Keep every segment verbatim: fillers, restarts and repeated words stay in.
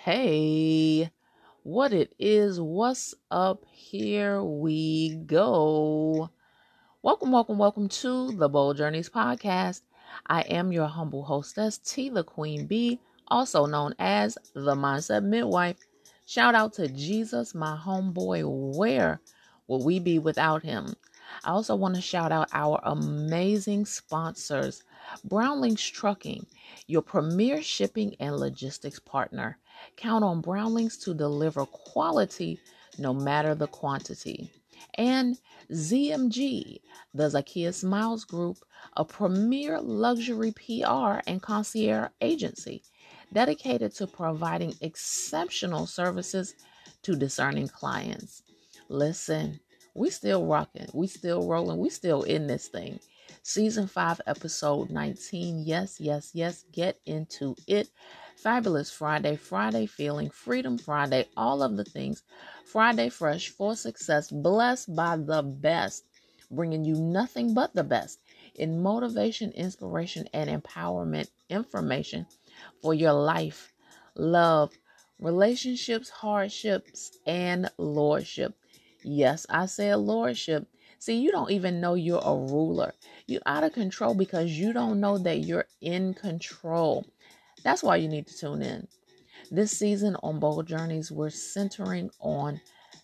Hey, what it is, what's up? Here we go. Welcome, welcome, welcome to the Bold Journeys podcast. I am your humble hostess, T the Queen Bee, also known as the Mindset Midwife. Shout out to Jesus, my homeboy. Where would we be without him? I also want to shout out our amazing sponsors, Brownlings Trucking, your premier shipping and logistics partner. Count on Brownlings to deliver quality no matter the quantity. And Z M G, the Zakiya Smiles Group, a premier luxury P R and concierge agency dedicated to providing exceptional services to discerning clients. Listen, we still rocking, we still rolling, we still in this thing. Season five, episode nineteen. Yes, yes, yes. Get into it. Fabulous Friday, Friday feeling, Freedom Friday, all of the things. Friday fresh for success, blessed by the best, bringing you nothing but the best in motivation, inspiration, and empowerment information for your life, love, relationships, hardships, and lordship. Yes, I said lordship. See, you don't even know you're a ruler. You're out of control because you don't know that you're in control. That's why you need to tune in. This season on Bold Journeys, we're centering on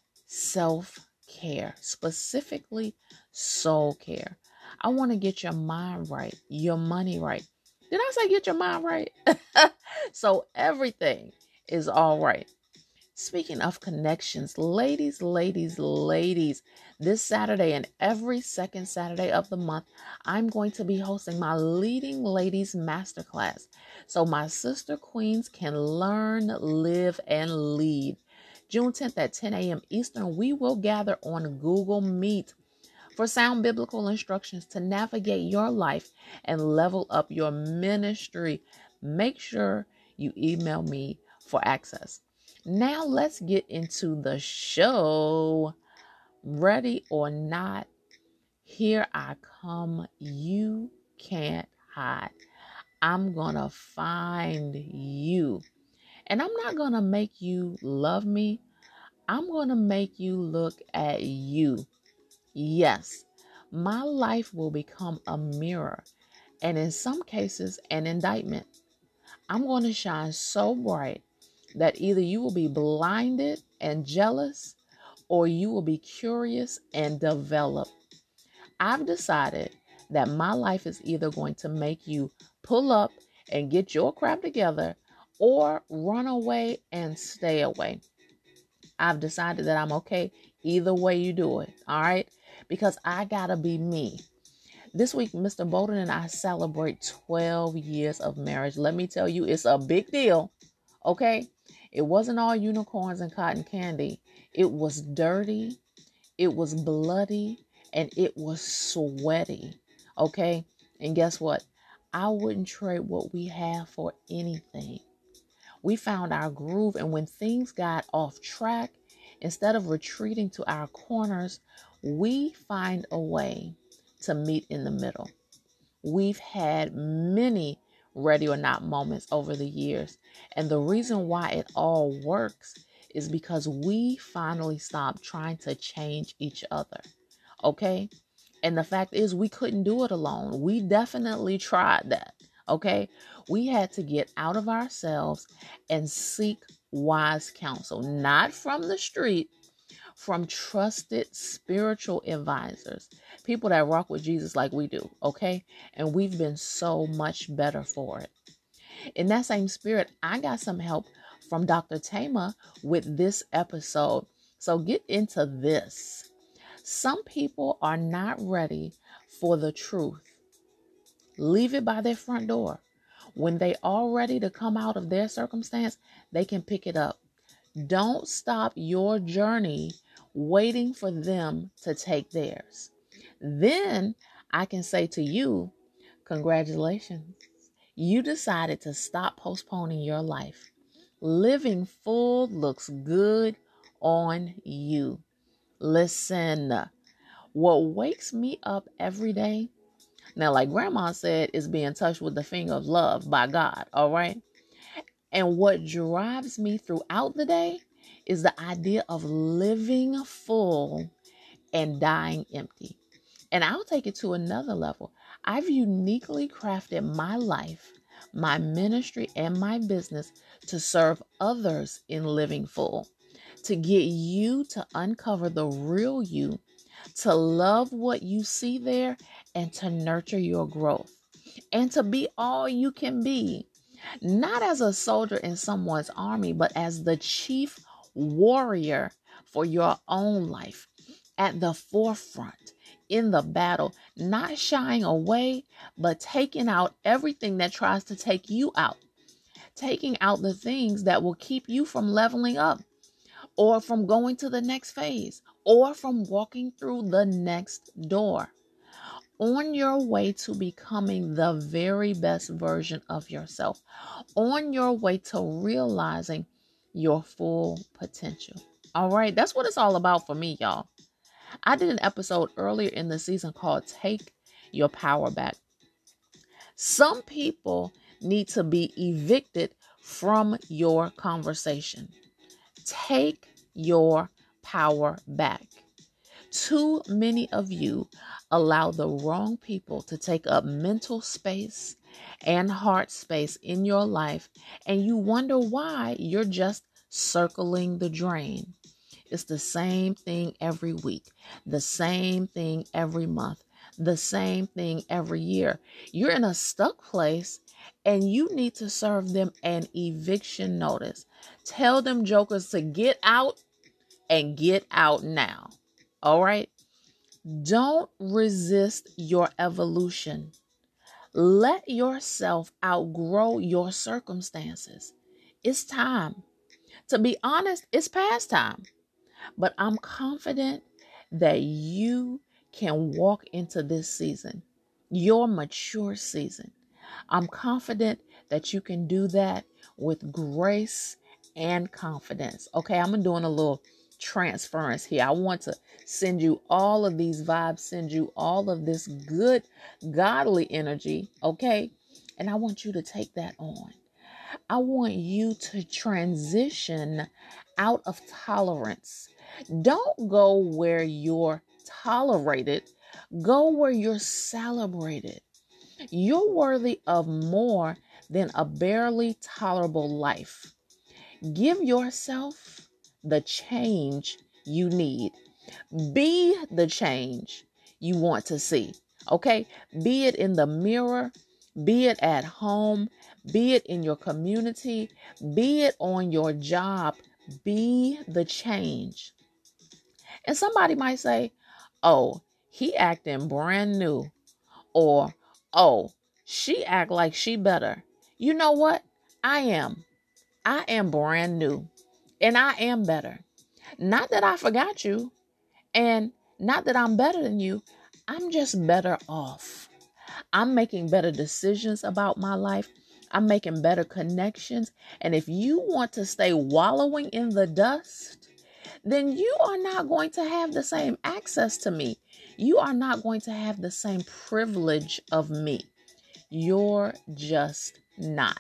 self-care, specifically soul care. I want to get your mind right, your money right. Did I say get your mind right? So everything is all right. Speaking of connections, ladies, ladies, ladies, this Saturday and every second Saturday of the month, I'm going to be hosting my Leading Ladies Masterclass. So my sister queens can learn, live, and lead. June tenth at ten a.m. Eastern, we will gather on Google Meet for sound biblical instructions to navigate your life and level up your ministry. Make sure you email me for access. Now let's get into the show. Ready or not, here I come. You can't hide. I'm going to find you. And I'm not going to make you love me. I'm going to make you look at you. Yes, my life will become a mirror, and in some cases, an indictment. I'm going to shine so bright that either you will be blinded and jealous, or you will be curious and develop. I've decided that my life is either going to make you pull up and get your crap together, or run away and stay away. I've decided that I'm okay either way you do it, all right? Because I gotta be me. This week, Mister Bolden and I celebrate twelve years of marriage. Let me tell you, it's a big deal, okay? It wasn't all unicorns and cotton candy. It was dirty, it was bloody, and it was sweaty, okay? And guess what? I wouldn't trade what we have for anything. We found our groove, and when things got off track, instead of retreating to our corners, we find a way to meet in the middle. We've had many ready or not moments over the years, and the reason why it all works is because we finally stopped trying to change each other, okay? And the fact is, we couldn't do it alone. We definitely tried that, okay? We had to get out of ourselves and seek wise counsel, not from the street, from trusted spiritual advisors, people that rock with Jesus like we do, okay? And we've been so much better for it. In that same spirit, I got some help from Doctor Tama with this episode. So get into this. Some people are not ready for the truth. Leave it by their front door. When they are ready to come out of their circumstance, they can pick it up. Don't stop your journey waiting for them to take theirs. Then I can say to you, congratulations. You decided to stop postponing your life. Living full looks good on you. Listen, what wakes me up every day, now like grandma said, is being touched with the finger of love by God, all right? And what drives me throughout the day is the idea of living full and dying empty. And I'll take it to another level. I've uniquely crafted my life, my ministry, and my business to serve others in living full, to get you to uncover the real you, to love what you see there, and to nurture your growth, and to be all you can be, not as a soldier in someone's army, but as the chief warrior for your own life, at the forefront in the battle, not shying away, but taking out everything that tries to take you out, taking out the things that will keep you from leveling up, or from going to the next phase, or from walking through the next door, on your way to becoming the very best version of yourself, on your way to realizing your full potential. All right, that's what it's all about for me, y'all. I did an episode earlier in the season called Take Your Power Back. Some people need to be evicted from your conversation. Take your power back. Too many of you allow the wrong people to take up mental space and heart space in your life, and you wonder why you're just circling the drain. It's the same thing every week, the same thing every month, the same thing every year. You're in a stuck place and you need to serve them an eviction notice. Tell them jokers to get out and get out now. All right? Don't resist your evolution. Let yourself outgrow your circumstances. It's time. To be honest, it's past time. But I'm confident that you can walk into this season, your mature season. I'm confident that you can do that with grace and confidence. Okay, I'm doing a little transference here. I want to send you all of these vibes, send you all of this good, godly energy. Okay, and I want you to take that on. I want you to transition out of tolerance. Don't go where you're tolerated. Go where you're celebrated. You're worthy of more than a barely tolerable life. Give yourself the change you need. Be the change you want to see. Okay? Be it in the mirror, be it at home, be it in your community, be it on your job. Be the change. And somebody might say, oh, he acting brand new. Or, oh, she act like she better. You know what? I am. I am brand new. And I am better. Not that I forgot you. And not that I'm better than you. I'm just better off. I'm making better decisions about my life. I'm making better connections. And if you want to stay wallowing in the dust, then you are not going to have the same access to me. You are not going to have the same privilege of me. You're just not.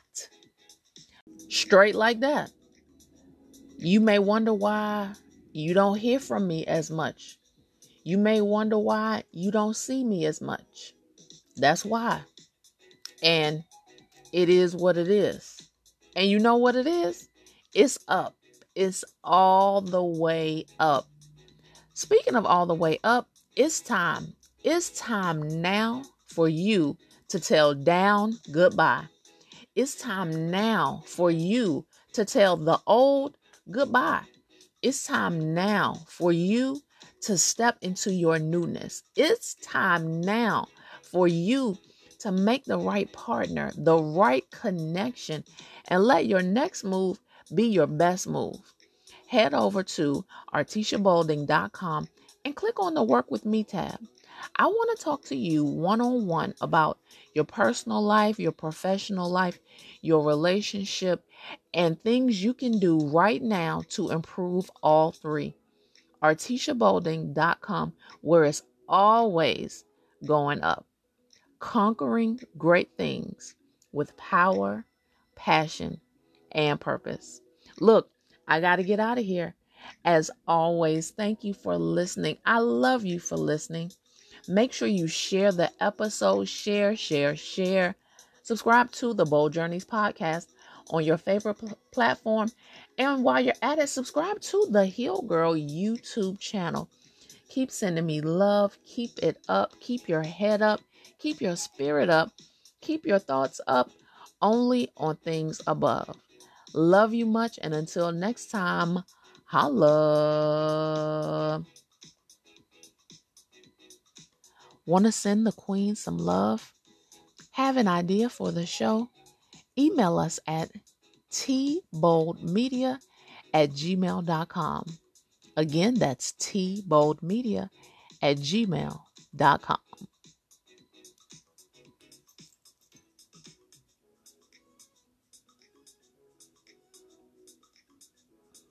Straight like that. You may wonder why you don't hear from me as much. You may wonder why you don't see me as much. That's why. And it is what it is. And you know what it is? It's up. It's all the way up. Speaking of all the way up, it's time. It's time now for you to tell down goodbye. It's time now for you to tell the old goodbye. It's time now for you to step into your newness. It's time now for you to make the right partner, the right connection, and let your next move be your best move. Head over to artisha bolding dot com and click on the Work With Me tab. I want to talk to you one-on-one about your personal life, your professional life, your relationship, and things you can do right now to improve all three. artisha bolding dot com, where it's always going up. Conquering great things with power, passion, and purpose. Look, I got to get out of here. As always, thank you for listening. I love you for listening. Make sure you share the episode. Share, share, share. Subscribe to the Bold Journeys podcast on your favorite pl- platform. And while you're at it, subscribe to the Heal Girl YouTube channel. Keep sending me love. Keep it up. Keep your head up. Keep your spirit up. Keep your thoughts up. Only on things above. Love you much. And until next time, holla. Want to send the queen some love? Have an idea for the show? Email us at tboldmedia at gmail dot com. Again, that's tboldmedia at gmail dot com.